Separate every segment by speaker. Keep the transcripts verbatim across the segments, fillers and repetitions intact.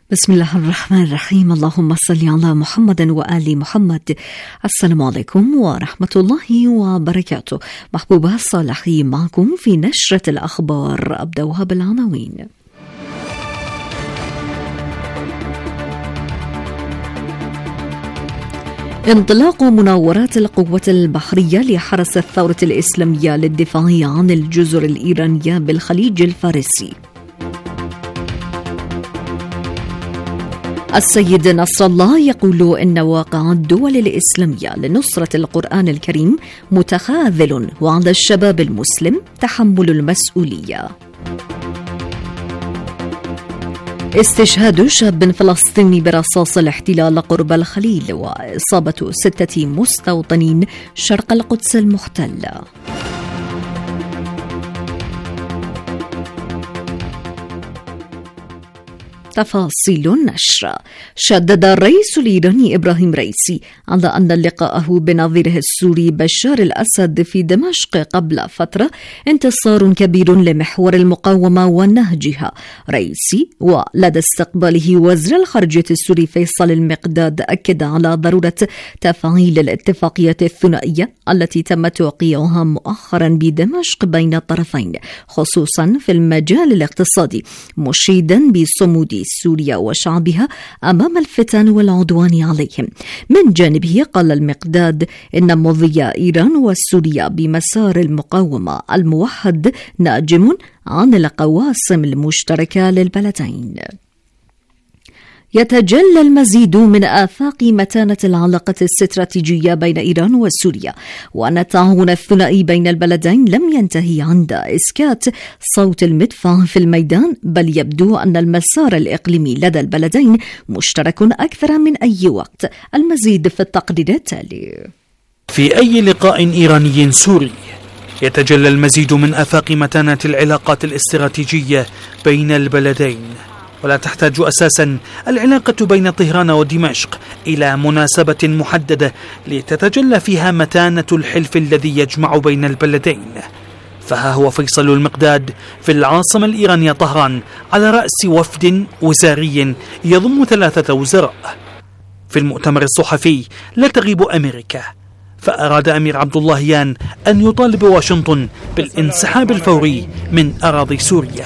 Speaker 1: بسم الله الرحمن الرحيم. اللهم صل على محمد وآل محمد. السلام عليكم ورحمة الله وبركاته. محبوبة صالحي معكم في نشرة الأخبار. أبدأها بالعناوين. انطلاق مناورات القوة البحرية لحرس الثورة الإسلامية للدفاع عن الجزر الإيرانية بالخليج الفارسي. السيد نصر الله يقول إن واقع الدول الإسلامية لنصرة القرآن الكريم متخاذل، وعلى الشباب المسلم تحمل المسؤولية. استشهاد شاب فلسطيني برصاص الاحتلال قرب الخليل، وإصابة ستة مستوطنين شرق القدس المحتلة. تفاصيل النشر. شدد الرئيس الإيراني إبراهيم رئيسي على أن لقاءه بنظيره السوري بشار الأسد في دمشق قبل فترة انتصار كبير لمحور المقاومة ونهجها. رئيسي ولدى استقباله وزير الخارجية السوري فيصل المقداد أكد على ضرورة تفعيل الاتفاقية الثنائية التي تم توقيعها مؤخرا بدمشق بين الطرفين، خصوصا في المجال الاقتصادي، مشيدا بصمود سوريا وشعبها أمام الفتن والعدوان عليهم. من جانبه قال المقداد إن مضي إيران وسوريا بمسار المقاومة الموحد ناجم عن القواسم المشتركة للبلدين. يتجلى المزيد من آفاق متانة العلاقة الاستراتيجية بين إيران وسوريا، وأن التعاون الثنائي بين البلدين لم ينتهي عند إسكات صوت المدفع في الميدان، بل يبدو أن المسار الإقليمي لدى البلدين مشترك أكثر من أي وقت. المزيد في التقرير التالي.
Speaker 2: في أي لقاء إيراني سوري يتجلى المزيد من آفاق متانة العلاقات الاستراتيجية بين البلدين، ولا تحتاج أساسا العلاقة بين طهران ودمشق إلى مناسبة محددة لتتجلى فيها متانة الحلف الذي يجمع بين البلدين. فها هو فيصل المقداد في العاصمة الإيرانية طهران على رأس وفد وزاري يضم ثلاثة وزراء. في المؤتمر الصحفي لا تغيب أمريكا، فأراد أمير عبد اللهيان أن يطالب واشنطن بالانسحاب الفوري من أراضي سوريا.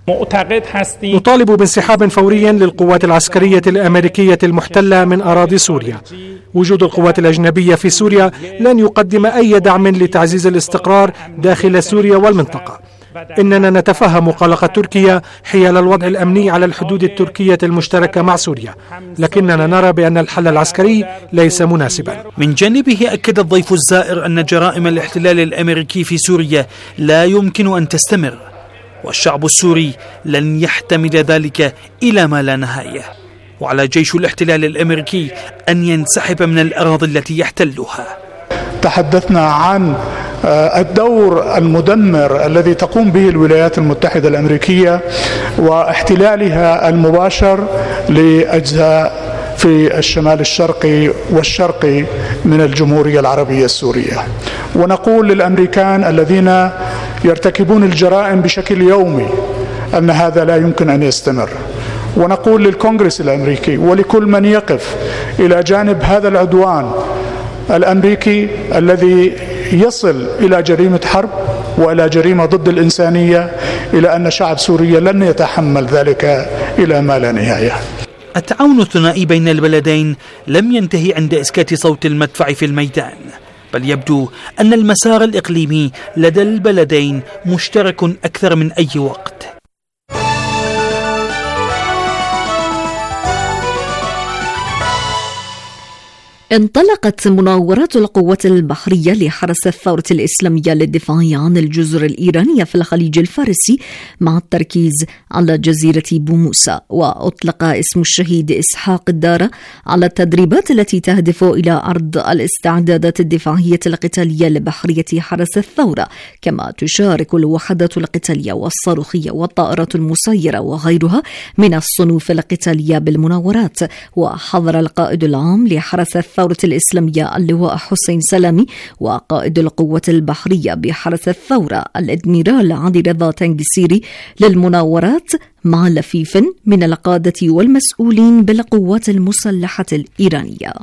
Speaker 3: نطالب بانسحاب فوري للقوات العسكرية الأمريكية المحتلة من أراضي سوريا. وجود القوات الأجنبية في سوريا لن يقدم أي دعم لتعزيز الاستقرار داخل سوريا والمنطقة. إننا نتفهم قلق تركيا حيال الوضع الأمني على الحدود التركية المشتركة مع سوريا، لكننا نرى بأن الحل العسكري ليس مناسبا.
Speaker 2: من جانبه أكد الضيف الزائر أن جرائم الاحتلال الأمريكي في سوريا لا يمكن أن تستمر، والشعب السوري لن يحتمل ذلك إلى ما لا نهاية، وعلى جيش الاحتلال الأمريكي أن ينسحب من الأراضي التي يحتلها.
Speaker 4: تحدثنا عن الدور المدمر الذي تقوم به الولايات المتحدة الأمريكية واحتلالها المباشر لأجزاء في الشمال الشرقي والشرقي من الجمهورية العربية السورية، ونقول للأمريكان الذين يرتكبون الجرائم بشكل يومي أن هذا لا يمكن أن يستمر، ونقول للكونغرس الأمريكي ولكل من يقف إلى جانب هذا العدوان الأمريكي الذي يصل إلى جريمة حرب وإلى جريمة ضد الإنسانية، إلى أن شعب سوريا لن يتحمل ذلك إلى ما لا نهاية.
Speaker 2: التعاون الثنائي بين البلدين لم ينتهي عند إسكات صوت المدفع في الميدان، بل يبدو أن المسار الإقليمي لدى البلدين مشترك أكثر من أي وقت.
Speaker 1: انطلقت مناورات القوة البحرية لحرس الثورة الإسلامية للدفاع عن الجزر الإيرانية في الخليج الفارسي مع التركيز على جزيرة بوموسا، وأطلق اسم الشهيد إسحاق الدارة على التدريبات التي تهدف إلى عرض الاستعدادات الدفاعية القتالية لبحرية حرس الثورة، كما تشارك الوحدات القتالية والصاروخية والطائرات المسيرة وغيرها من الصنوف القتالية بالمناورات. وحضر القائد العام لحرس الثورة الثورة الإسلامية اللواء حسين سلامي وقائد القوة البحرية بحرس الثورة الأدميرال علي رضا تنجسيري للمناورات مع لفيف من القادة والمسؤولين بالقوات المسلحة الإيرانية.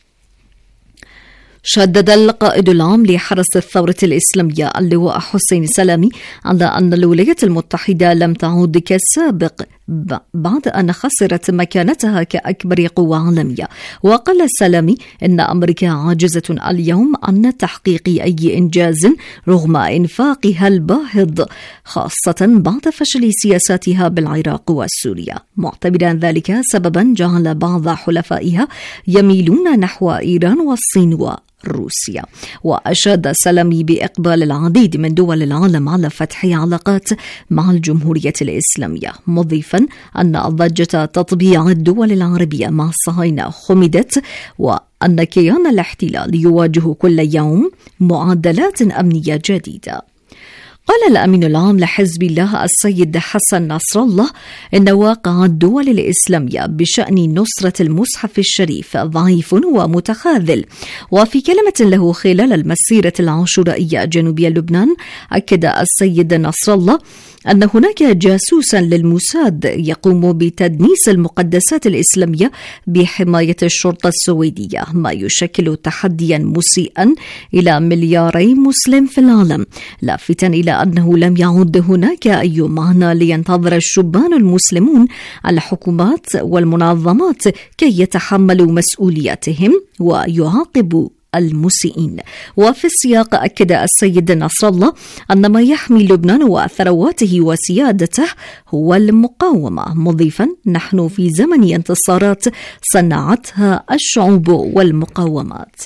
Speaker 1: شدد القائد العام لحرس الثورة الإسلامية اللواء حسين سلامي على أن الولايات المتحدة لم تعود كالسابق بعد أن خسرت مكانتها كأكبر قوة عالمية. وقال سلامي إن أمريكا عاجزة اليوم عن تحقيق أي إنجاز رغم إنفاقها الباهظ، خاصة بعد فشل سياساتها بالعراق وسوريا، معتبرا ذلك سببا جعل بعض حلفائها يميلون نحو إيران والصين و روسيا. وأشاد سلامي بإقبال العديد من دول العالم على فتح علاقات مع الجمهورية الإسلامية، مضيفا أن ضجة تطبيع الدول العربية مع الصهاينة خمدت، وأن كيان الاحتلال يواجه كل يوم معادلات أمنية جديدة. قال الأمين العام لحزب الله السيد حسن نصر الله إن واقع الدول الإسلامية بشأن نصرة المصحف الشريف ضعيف ومتخاذل. وفي كلمة له خلال المسيرة العاشورائية جنوبية لبنان، أكد السيد نصر الله أن هناك جاسوسا للموساد يقوم بتدنيس المقدسات الإسلامية بحماية الشرطة السويدية، ما يشكل تحديا مسيئا إلى ملياري مسلم في العالم، لافتا إلى أنه لم يعد هناك أي معنى لينتظر الشبان المسلمون الحكومات والمنظمات كي يتحملوا مسؤولياتهم ويعاقبوا المسيئين. وفي السياق أكد السيد نصر الله أن ما يحمي لبنان وثرواته وسيادته هو المقاومة، مضيفا نحن في زمن انتصارات صنعتها الشعوب والمقاومات.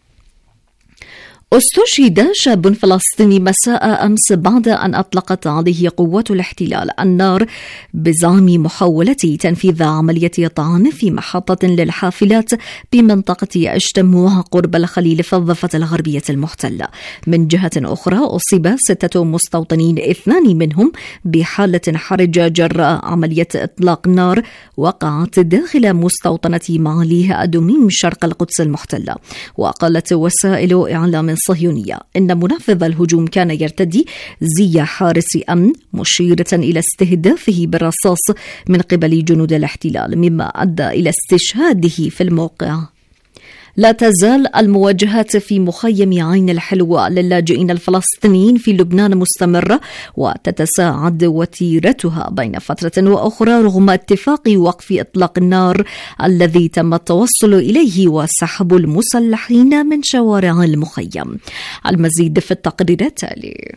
Speaker 1: استشهد شاب فلسطيني مساء أمس بعد أن أطلقت عليه قوات الاحتلال النار بزعم محاولة تنفيذ عملية طعن في محطة للحافلات بمنطقة اشتموع قرب الخليل في الضفة الغربية المحتلة. من جهة أخرى أصيب ستة مستوطنين، اثنان منهم بحالة حرجة جراء عملية إطلاق نار وقعت داخل مستوطنة معاليه أدوميم شرق القدس المحتلة. وقالت وسائل إعلام صهيونية إن منفذ الهجوم كان يرتدي زي حارس أمن، مشيرة إلى استهدافه بالرصاص من قبل جنود الاحتلال، مما أدى إلى استشهاده في الموقع. لا تزال المواجهات في مخيم عين الحلوة للاجئين الفلسطينيين في لبنان مستمرة، وتتساعد وتيرتها بين فترة وأخرى رغم اتفاق وقف إطلاق النار الذي تم التوصل إليه وسحب المسلحين من شوارع المخيم. المزيد في التقرير التالي.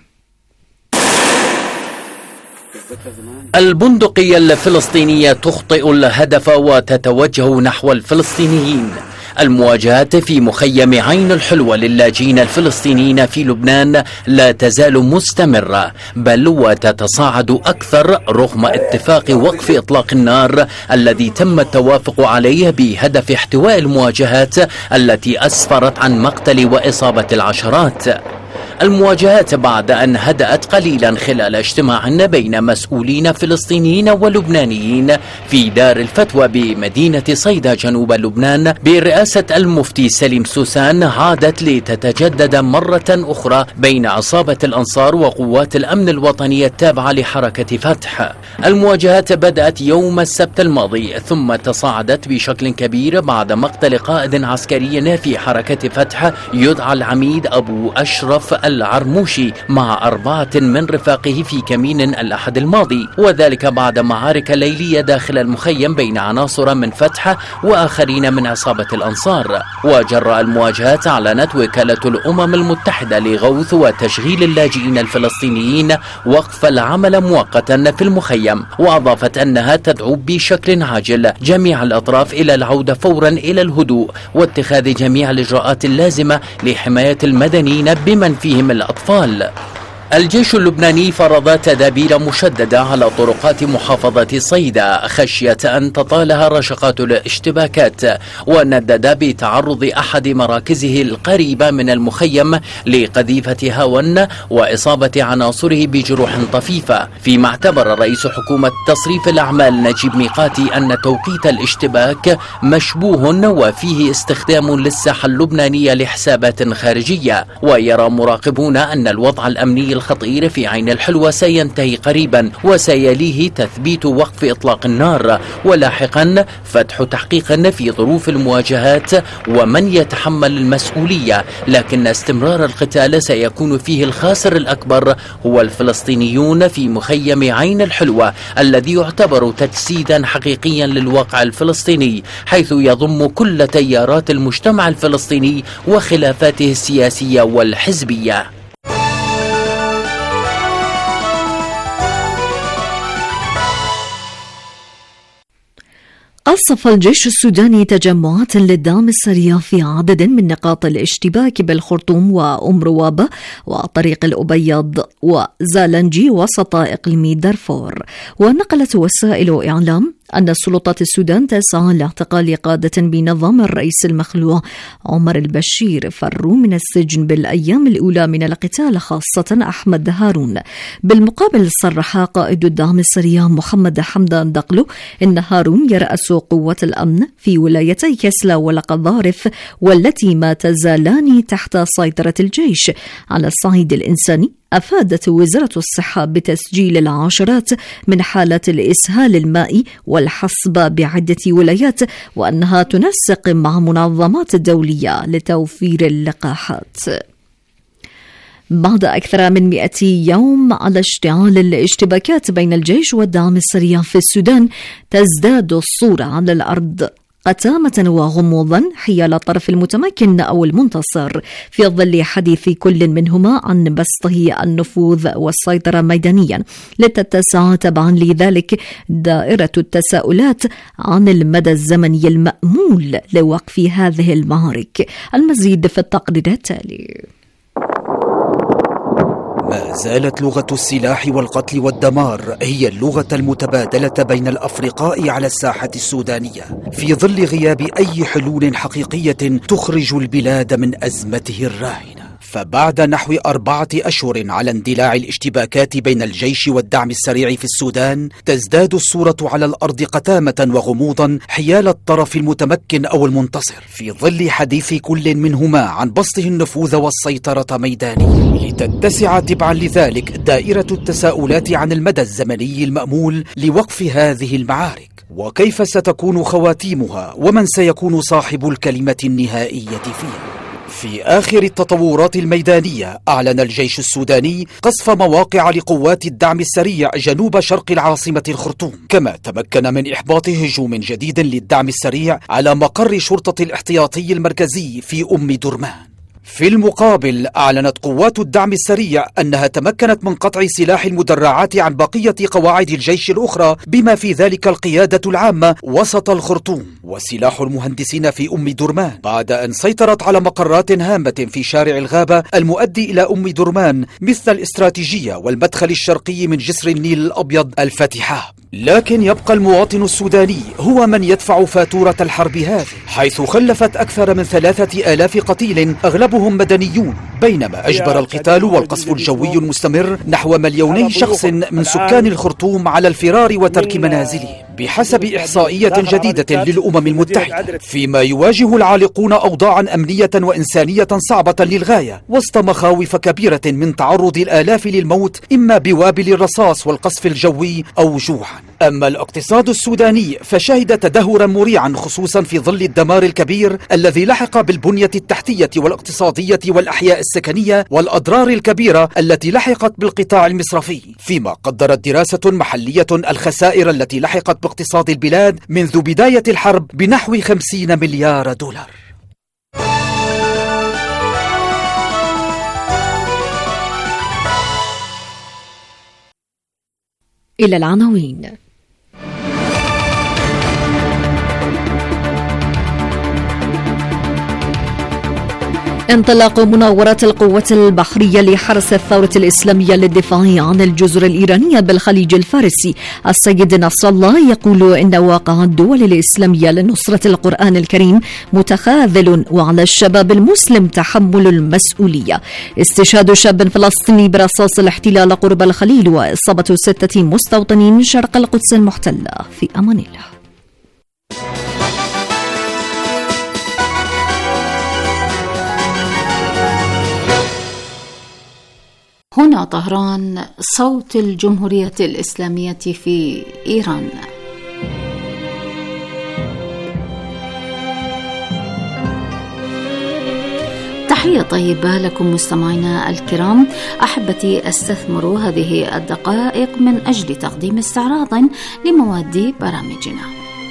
Speaker 5: البندقية الفلسطينية تخطئ الهدف وتتوجه نحو الفلسطينيين. المواجهات في مخيم عين الحلوة للاجئين الفلسطينيين في لبنان لا تزال مستمرة، بل وتتصاعد أكثر رغم اتفاق وقف إطلاق النار الذي تم التوافق عليه بهدف احتواء المواجهات التي أسفرت عن مقتل وإصابة العشرات. المواجهات بعد أن هدأت قليلا خلال اجتماع بين مسؤولين فلسطينيين ولبنانيين في دار الفتوى بمدينة صيدا جنوب لبنان برئاسة المفتي سليم سوسان، عادت لتتجدد مرة أخرى بين عصابة الأنصار وقوات الأمن الوطني التابعة لحركة فتح. المواجهات بدأت يوم السبت الماضي ثم تصاعدت بشكل كبير بعد مقتل قائد عسكري في حركة فتح يدعى العميد أبو أشرف العرموشي مع أربعة من رفاقه في كمين الأحد الماضي، وذلك بعد معارك ليلية داخل المخيم بين عناصر من فتح وآخرين من عصابة الأنصار. وجراء المواجهات أعلنت وكالة الأمم المتحدة لغوث وتشغيل اللاجئين الفلسطينيين وقف العمل مؤقتا في المخيم، وأضافت أنها تدعو بشكل عاجل جميع الأطراف إلى العودة فورا إلى الهدوء واتخاذ جميع الإجراءات اللازمة لحماية المدنيين بمن فيهم الأطفال. الجيش اللبناني فرض تدابير مشددة على طرقات محافظة صيدا خشية أن تطالها رشقات الاشتباكات، وندد بتعرض أحد مراكزه القريبة من المخيم لقذيفة هاون وإصابة عناصره بجروح طفيفة، فيما اعتبر رئيس حكومة تصريف الأعمال نجيب ميقاتي أن توقيت الاشتباك مشبوه وفيه استخدام للساحة اللبنانية لحسابات خارجية. ويرى مراقبون أن الوضع الأمني الخطير في عين الحلوة سينتهي قريبا، وسيليه تثبيت وقف إطلاق النار، ولاحقا فتح تحقيق في ظروف المواجهات ومن يتحمل المسؤولية، لكن استمرار القتال سيكون فيه الخاسر الأكبر هو الفلسطينيون في مخيم عين الحلوة الذي يعتبر تجسيدا حقيقيا للواقع الفلسطيني، حيث يضم كل تيارات المجتمع الفلسطيني وخلافاته السياسية والحزبية.
Speaker 1: قصف الجيش السوداني تجمعات للدعم السريع في عدد من نقاط الاشتباك بالخرطوم وأم روابة وطريق الأبيض وزالنجي وسط إقليم دارفور. ونقلت وسائل إعلام أن السلطات السودان تسعى لاعتقال قادة بنظام الرئيس المخلوع عمر البشير فروا من السجن بالأيام الأولى من القتال، خاصة أحمد هارون. بالمقابل صرح قائد الدعم السريع محمد حمدان دقلو إن هارون يرأس قوات الأمن في ولايتي كسلا والقذارف والتي ما تزالان تحت سيطرة الجيش. على الصعيد الإنساني أفادت وزارة الصحة بتسجيل العشرات من حالات الإسهال المائي والحصبة بعدة ولايات، وأنها تنسق مع منظمات دولية لتوفير اللقاحات. بعد أكثر من مئة يوم على اشتعال الاشتباكات بين الجيش والدعم السريع في السودان، تزداد الصورة على الأرض قتامة وغموضا حيال الطرف المتمكن أو المنتصر، في ظل حديث كل منهما عن بسطه النفوذ والسيطرة ميدانيا، لتتسع تبعا لذلك دائرة التساؤلات عن المدى الزمني المأمول لوقف هذه المعارك. المزيد في التقرير التالي.
Speaker 6: ما زالت لغة السلاح والقتل والدمار هي اللغة المتبادلة بين الأفرقاء على الساحة السودانية، في ظل غياب أي حلول حقيقية تخرج البلاد من أزمته الراهنة. فبعد نحو أربعة أشهر على اندلاع الاشتباكات بين الجيش والدعم السريع في السودان، تزداد الصورة على الأرض قتامة وغموضا حيال الطرف المتمكن أو المنتصر، في ظل حديث كل منهما عن بسطه النفوذ والسيطرة ميدانيا، لتتسع تبعا لذلك دائرة التساؤلات عن المدى الزمني المأمول لوقف هذه المعارك، وكيف ستكون خواتيمها، ومن سيكون صاحب الكلمة النهائية فيها. في آخر التطورات الميدانية، أعلن الجيش السوداني قصف مواقع لقوات الدعم السريع جنوب شرق العاصمة الخرطوم، كما تمكن من إحباط هجوم جديد للدعم السريع على مقر شرطة الاحتياطي المركزي في أم درمان. في المقابل، أعلنت قوات الدعم السريع أنها تمكنت من قطع سلاح المدرعات عن بقية قواعد الجيش الأخرى، بما في ذلك القيادة العامة وسط الخرطوم وسلاح المهندسين في أم درمان، بعد أن سيطرت على مقرات هامة في شارع الغابة المؤدي إلى أم درمان، مثل الاستراتيجية والمدخل الشرقي من جسر النيل الأبيض الفتحة. لكن يبقى المواطن السوداني هو من يدفع فاتورة الحرب هذه، حيث خلفت أكثر من ثلاثة آلاف قتيل أغلبهم مدنيون، بينما أجبر القتال والقصف الجوي المستمر نحو مليوني شخص من سكان الخرطوم على الفرار وترك منازلهم، بحسب إحصائية جديدة للأمم المتحدة، فيما يواجه العالقون أوضاعا أمنية وإنسانية صعبة للغاية، وسط مخاوف كبيرة من تعرض الآلاف للموت إما بوابل الرصاص والقصف الجوي أو جوعا. أما الاقتصاد السوداني فشهد تدهورا مريعا، خصوصا في ظل الدمار الكبير الذي لحق بالبنية التحتية والاقتصادية والأحياء السكنية، والأضرار الكبيرة التي لحقت بالقطاع المصرفي، فيما قدرت دراسة محلية الخسائر التي لحقت باقتصاد البلاد منذ بداية الحرب بنحو خمسين مليار دولار.
Speaker 1: إلى العناوين. انطلاق مناورات القوة البحرية لحرس الثورة الإسلامية للدفاع عن الجزر الإيرانية بالخليج الفارسي. السيد نصر الله يقول إن واقع الدول الإسلامية لنصرة القرآن الكريم متخاذل، وعلى الشباب المسلم تحمل المسؤولية. استشهاد شاب فلسطيني برصاص الاحتلال قرب الخليل وإصابة ستة مستوطنين شرق القدس المحتلة. في أمان الله.
Speaker 7: هنا طهران، صوت الجمهورية الإسلامية في إيران. تحية طيبة لكم مستمعينا الكرام. أحبتي، أستثمر هذه الدقائق من أجل تقديم استعراض لمواد برامجنا.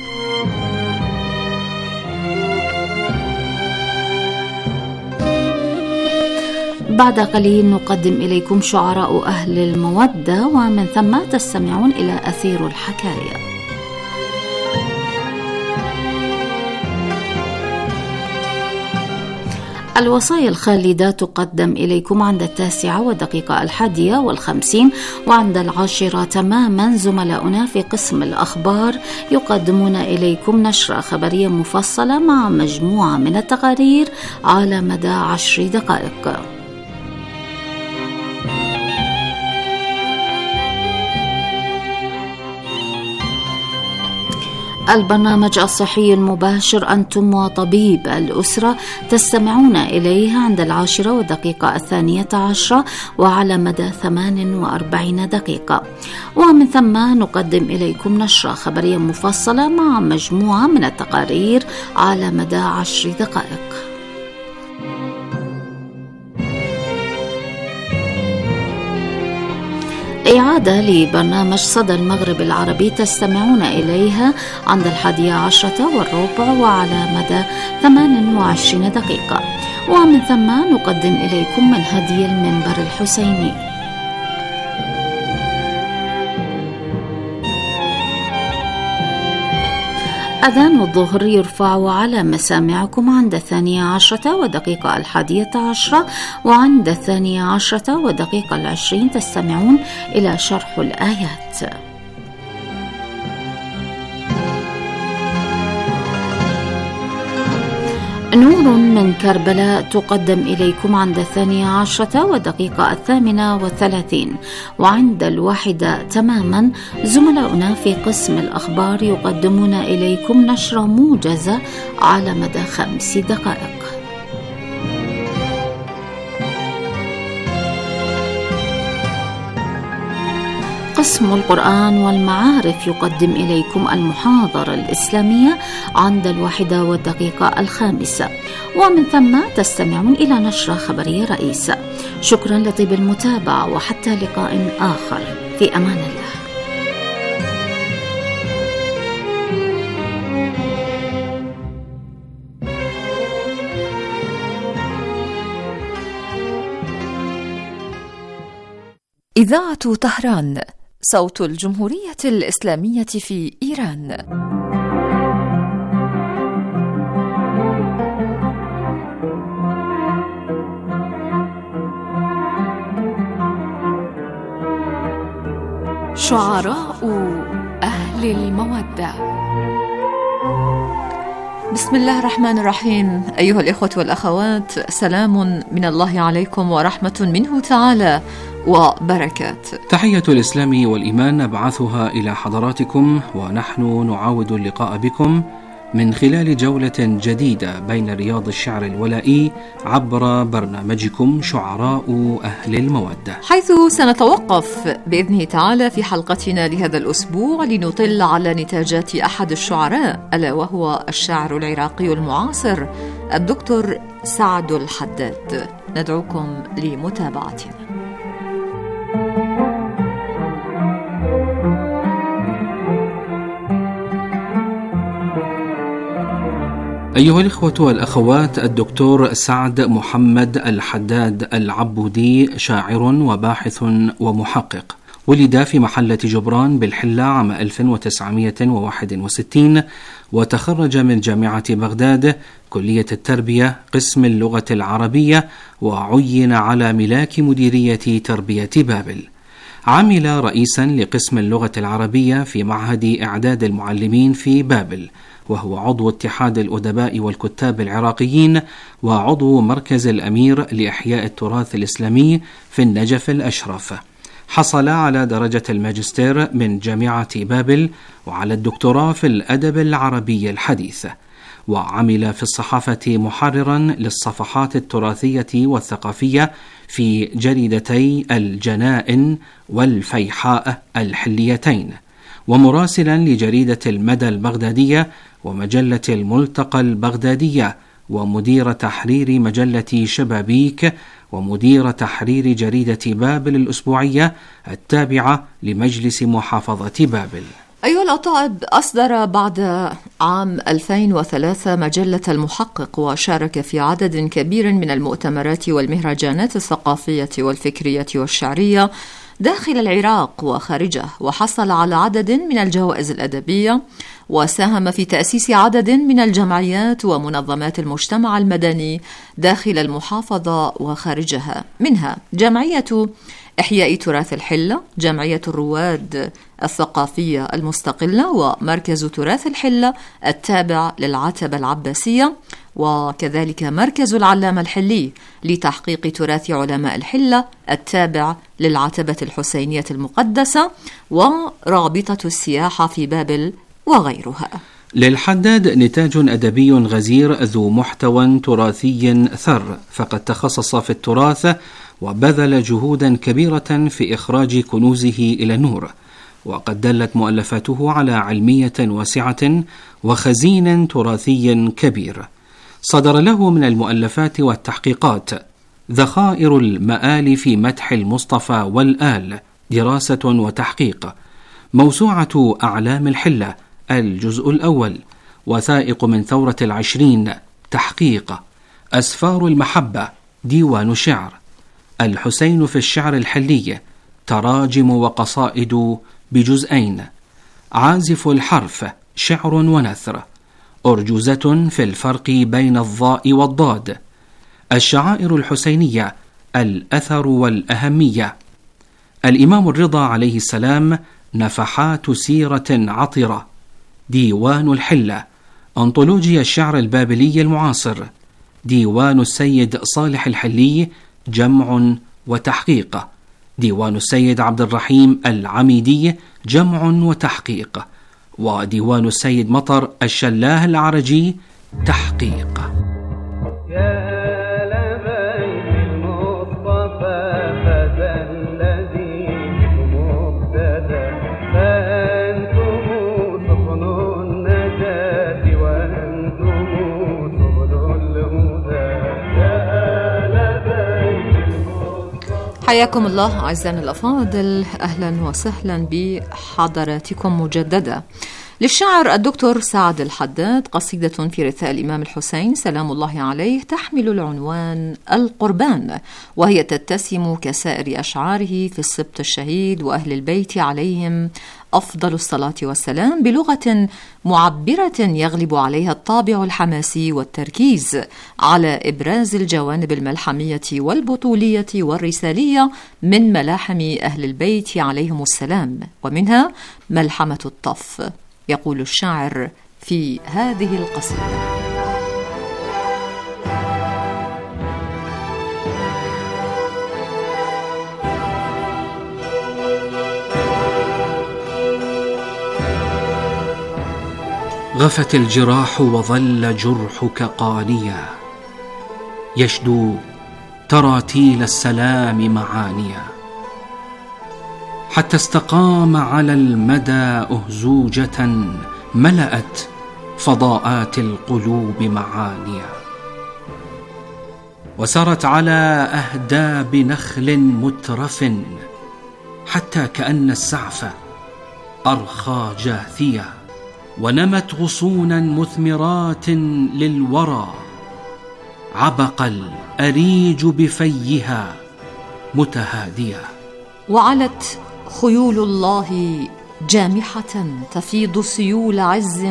Speaker 7: بعد قليل نقدم إليكم شعراء أهل المودة، ومن ثم تستمعون إلى أثير الحكاية. الوصايا الخالدة تقدم إليكم عند التاسعة والدقيقة الحادية والخمسين، وعند العاشرة تماما زملاؤنا في قسم الأخبار يقدمون إليكم نشرة خبرية مفصلة مع مجموعة من التقارير على مدى عشر دقائق. البرنامج الصحي المباشر أنتم وطبيب الأسرة تستمعون إليه عند العاشرة والدقيقة الثانية عشرة وعلى مدى ثمان وأربعين دقيقة، ومن ثم نقدم إليكم نشرة خبرية مفصلة مع مجموعة من التقارير على مدى عشر دقائق. إعادة لبرنامج صدى المغرب العربي تستمعون إليها عند الحادية عشرة والربع وعلى مدى ثمان وعشرين دقيقة، ومن ثم نقدم إليكم من هدي المنبر الحسيني. أذان الظهر يرفع على مسامعكم عند الثانية عشرة ودقيقة الحادية عشرة، وعند الثانية عشرة ودقيقة العشرين تستمعون إلى شرح الآيات. نور من كربلاء تقدم إليكم عند الثانية عشرة ودقيقة الثامنة والثلاثين، وعند الواحدة تماما زملاؤنا في قسم الأخبار يقدمون إليكم نشرة موجزة على مدى خمس دقائق. قسم القرآن والمعارف يقدم إليكم المحاضرة الإسلامية عند الواحدة والدقيقة الخامسة، ومن ثم تستمعون إلى نشرة خبرية رئيسة. شكرا لطيب المتابعة، وحتى لقاء آخر، في أمان الله.
Speaker 8: إذاعة طهران، صوت الجمهورية الإسلامية في إيران. شعراء أهل المودة. بسم الله الرحمن الرحيم. أيها الإخوة والأخوات، سلام من الله عليكم ورحمة منه تعالى وبركات.
Speaker 9: تحية الإسلام والإيمان نبعثها إلى حضراتكم، ونحن نعاود اللقاء بكم من خلال جولة جديدة بين رياض الشعر الولائي عبر برنامجكم شعراء أهل المودة،
Speaker 8: حيث سنتوقف بإذنه تعالى في حلقتنا لهذا الأسبوع لنطل على نتاجات أحد الشعراء، ألا وهو الشاعر العراقي المعاصر الدكتور سعد الحداد. ندعوكم لمتابعتنا.
Speaker 9: أيها الإخوة والأخوات، الدكتور سعد محمد الحداد العبودي شاعر وباحث ومحقق، ولد في محلة جبران بالحلة عام ألف وتسعمائة وواحد وستين، وتخرج من جامعة بغداد كلية التربية قسم اللغة العربية، وعين على ملاك مديرية تربية بابل. عمل رئيسا لقسم اللغة العربية في معهد إعداد المعلمين في بابل، وهو عضو اتحاد الأدباء والكتاب العراقيين، وعضو مركز الأمير لإحياء التراث الإسلامي في النجف الأشرف. حصل على درجة الماجستير من جامعة بابل، وعلى الدكتوراه في الأدب العربي الحديث، وعمل في الصحافة محررا للصفحات التراثية والثقافية في جريدتي الجنائن والفيحاء الحليتين، ومراسلا لجريدة المدى البغدادية ومجلة الملتقى البغدادية، ومدير تحرير مجلة شبابيك، ومدير تحرير جريدة بابل الأسبوعية التابعة لمجلس محافظة بابل.
Speaker 8: أيها الأطائب، أصدر بعد عام ألفين وثلاثة مجلة المحقق، وشارك في عدد كبير من المؤتمرات والمهرجانات الثقافية والفكرية والشعرية داخل العراق وخارجه، وحصل على عدد من الجوائز الأدبية، وساهم في تأسيس عدد من الجمعيات ومنظمات المجتمع المدني داخل المحافظة وخارجها، منها جمعية إحياء تراث الحلة، جمعية الرواد الثقافية المستقلة، ومركز تراث الحلة التابع للعتبة العباسية، وكذلك مركز العلامة الحلي لتحقيق تراث علماء الحلة التابع للعتبة الحسينية المقدسة، ورابطة السياحة في بابل وغيرها.
Speaker 9: للحداد نتاج أدبي غزير ذو محتوى تراثي ثر، فقد تخصص في التراث وبذل جهودا كبيرة في إخراج كنوزه إلى النور، وقد دلت مؤلفاته على علمية واسعة وخزين تراثي كبير. صدر له من المؤلفات والتحقيقات ذخائر المآل في مدح المصطفى والآل، دراسة وتحقيق، موسوعة أعلام الحلة الجزء الأول، وثائق من ثورة العشرين تحقيق، أسفار المحبة ديوان شعر، الحسين في الشعر الحلي تراجم وقصائد بجزئين، عازف الحرف شعر ونثر، أرجوزة في الفرق بين الضاء والضاد، الشعائر الحسينية الأثر والأهمية، الإمام الرضا عليه السلام نفحات سيرة عطرة، ديوان الحلة، أنطولوجيا الشعر البابلي المعاصر، ديوان السيد صالح الحلي جمع وتحقيق، ديوان السيد عبد الرحيم العميدي جمع وتحقيق، وديوان السيد مطر الشلاه العرجي تحقيق.
Speaker 8: حياكم الله أعزائنا الأفاضل، أهلا وسهلا بحضراتكم مجددا. للشاعر الدكتور سعد الحداد قصيدة في رثاء الإمام الحسين سلام الله عليه تحمل العنوان القربان، وهي تتسم كسائر أشعاره في السبط الشهيد وأهل البيت عليهم أفضل الصلاة والسلام بلغة معبرة يغلب عليها الطابع الحماسي والتركيز على إبراز الجوانب الملحمية والبطولية والرسالية من ملاحم أهل البيت عليهم السلام، ومنها ملحمة الطف. يقول الشاعر في هذه القصيدة:
Speaker 9: غفت الجراح وظل جرحك قانيا، يشدو تراتيل السلام معانيا، حتى استقام على المدى أهزوجة ملأت فضاءات القلوب معانيا، وسرت على أهداب نخل مترف حتى كأن السعف أرخى جاثيا، ونمت غصونا مثمرات للورى، عبق الأريج بفيها متهاديا،
Speaker 8: وعلت خيول الله جامحة تفيض سيول عز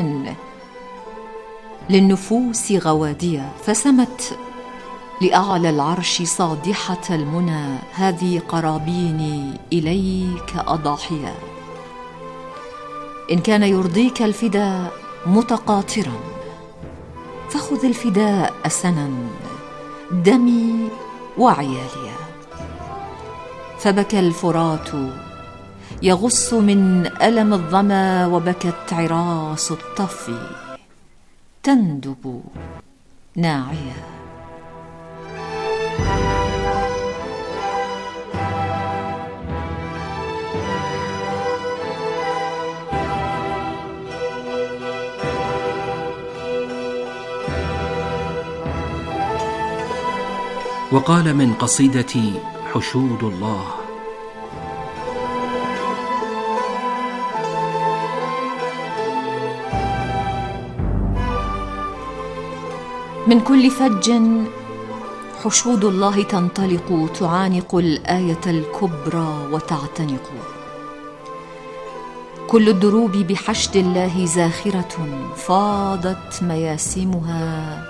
Speaker 8: للنفوس غوادية، فسمت لأعلى العرش صادحة المنى: هذه قرابيني إليك أضاحيا. إن كان يرضيك الفداء متقاطرا فخذ الفداء سنا دمي وعياليا. فبكى الفرات يغص من ألم الظما، وبكت عراس الطف تندب ناعيا.
Speaker 9: وقال من قصيدتي حشود الله:
Speaker 8: من كل فج حشود الله تنطلق، تعانق الآية الكبرى وتعتنق. كل الدروب بحشد الله زاخرة، فاضت مياسمها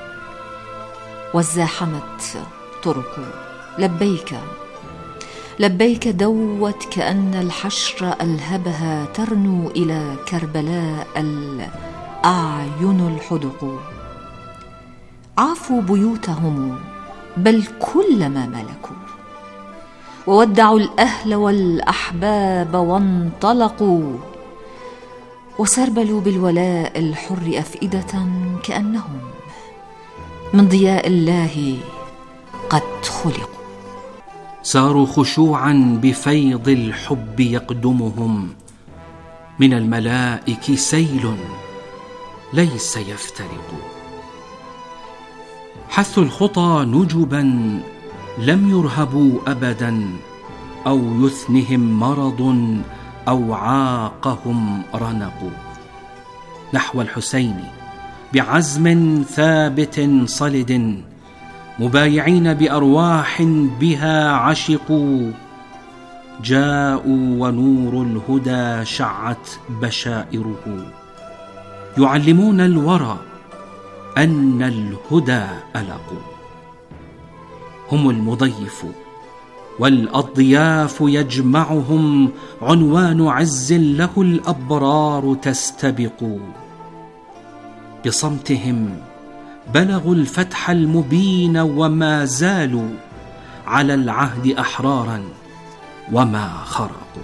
Speaker 8: وازدحمت طرق. لبيك لبيك دوت كأن الحشر ألهبها، ترنو إلى كربلاء الأعين الحدق. عافوا بيوتهم بل كل ما ملكوا، وودعوا الأهل والأحباب وانطلقوا، وسربلوا بالولاء الحر أفئدة كأنهم من ضياء الله قد خلقوا.
Speaker 9: ساروا خشوعا بفيض الحب يقدمهم، من الملائك سيل ليس يفترق. حثوا الخطى نجبا لم يرهبوا أبدا، أو يثنهم مرض أو عاقهم رنق. نحو الحسين بعزم ثابت صلد، مبايعين بأرواح بها عشقوا. جاءوا ونور الهدى شعت بشائره، يعلمون الورى أن الهدى ألقوا. هم المضيف والأضياف يجمعهم، عنوان عز له الأبرار تستبق. بصمتهم بلغوا الفتح المبين، وما زالوا على العهد أحرارا وما خرقوا.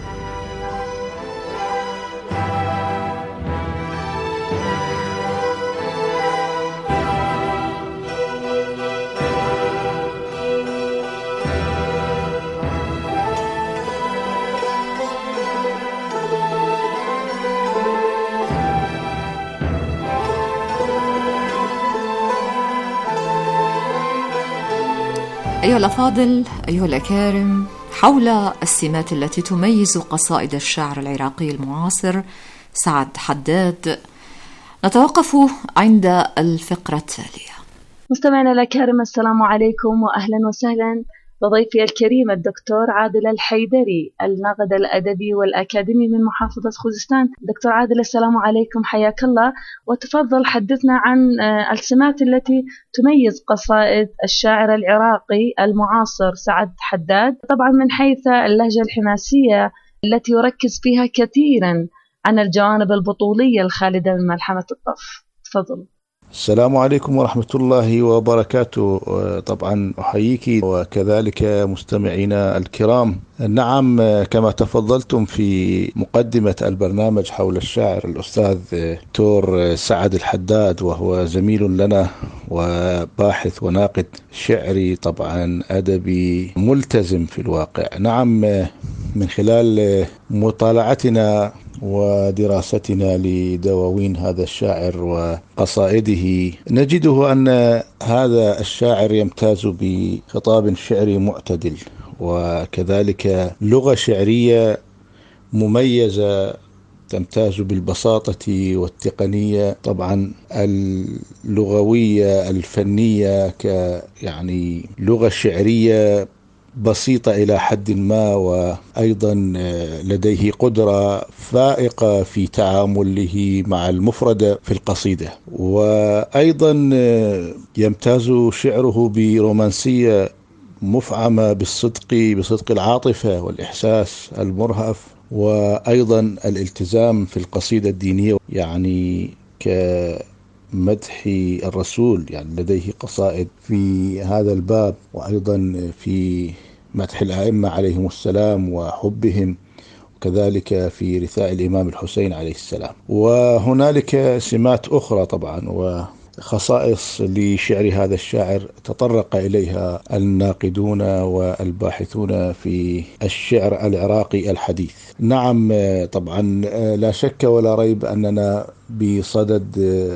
Speaker 8: أيها الأفاضل، أيها الأكارم، حول السمات التي تميز قصائد الشاعر العراقي المعاصر سعد حداد نتوقف عند الفقرة التالية.
Speaker 10: مستمعينا الأكارم، السلام عليكم وأهلا وسهلا بضيفي الكريم الدكتور عادل الحيدري، الناقد الأدبي والأكاديمي من محافظة خوزستان. دكتور عادل، السلام عليكم، حياك الله، وتفضل حدثنا عن السمات التي تميز قصائد الشاعر العراقي المعاصر سعد حداد، طبعا من حيث اللهجة الحماسية التي يركز فيها كثيرا عن الجوانب البطولية الخالدة من ملحمة الطف. تفضل.
Speaker 11: السلام عليكم ورحمة الله وبركاته. طبعا أحييك وكذلك مستمعينا الكرام. نعم، كما تفضلتم في مقدمة البرنامج حول الشاعر الأستاذ دكتور سعد الحداد، وهو زميل لنا وباحث وناقد شعري، طبعا أدبي ملتزم في الواقع. نعم، من خلال مطالعتنا ودراستنا لدواوين هذا الشاعر وقصائده نجده أن هذا الشاعر يمتاز بخطاب شعري معتدل، وكذلك لغة شعرية مميزة تمتاز بالبساطة والتقنية، طبعا اللغوية الفنية ك يعني لغة شعرية بسيطة إلى حد ما، وأيضا لديه قدرة فائقة في تعامله مع المفردة في القصيدة. وأيضا يمتاز شعره برومانسية مفعمة بالصدق بصدق العاطفة والإحساس المرهف، وأيضا الالتزام في القصيدة الدينية، يعني كمدح الرسول، يعني لديه قصائد في هذا الباب، وأيضا في مدح الأئمة عليهم السلام وحبهم، وكذلك في رثاء الإمام الحسين عليه السلام. وهنالك سمات أخرى طبعا وخصائص لشعر هذا الشاعر تطرق إليها الناقدون والباحثون في الشعر العراقي الحديث. نعم طبعا لا شك ولا ريب أننا بصدد